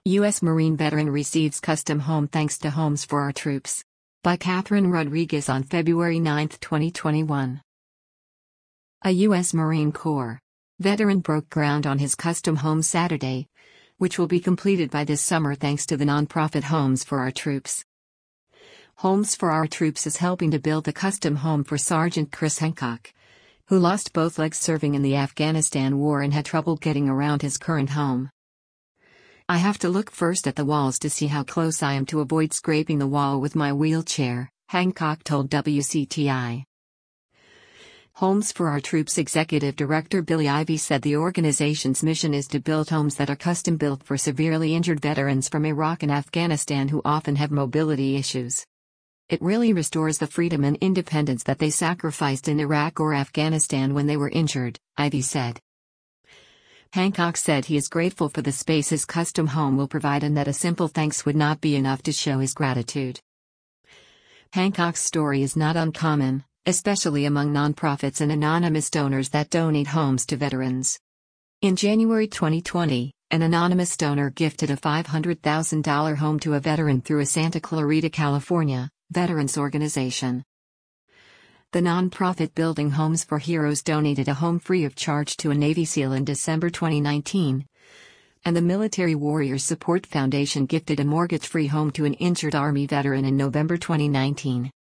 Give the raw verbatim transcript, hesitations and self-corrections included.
U S Marine veteran receives custom home thanks to Homes for Our Troops. By Catherine Rodriguez on February ninth, twenty twenty-one. A U S Marine Corps veteran broke ground on his custom home Saturday, which will be completed by this summer thanks to the nonprofit Homes for Our Troops. Homes for Our Troops is helping to build the custom home for Sergeant Chris Hancock, who lost both legs serving in the Afghanistan war and had trouble getting around his current home. "I have to look first at the walls to see how close I am to avoid scraping the wall with my wheelchair," Hancock told W C T I. Homes for Our Troops Executive Director Billy Ivey said the organization's mission is to build homes that are custom-built for severely injured veterans from Iraq and Afghanistan who often have mobility issues. "It really restores the freedom and independence that they sacrificed in Iraq or Afghanistan when they were injured," Ivey said. Hancock said he is grateful for the space his custom home will provide and that a simple thanks would not be enough to show his gratitude. Hancock's story is not uncommon, especially among nonprofits and anonymous donors that donate homes to veterans. In January twenty twenty, an anonymous donor gifted a five hundred thousand dollars home to a veteran through a Santa Clarita, California, veterans organization. The nonprofit Building Homes for Heroes donated a home free of charge to a Navy SEAL in December twenty nineteen, and the Military Warriors Support Foundation gifted a mortgage-free home to an injured Army veteran in November twenty nineteen.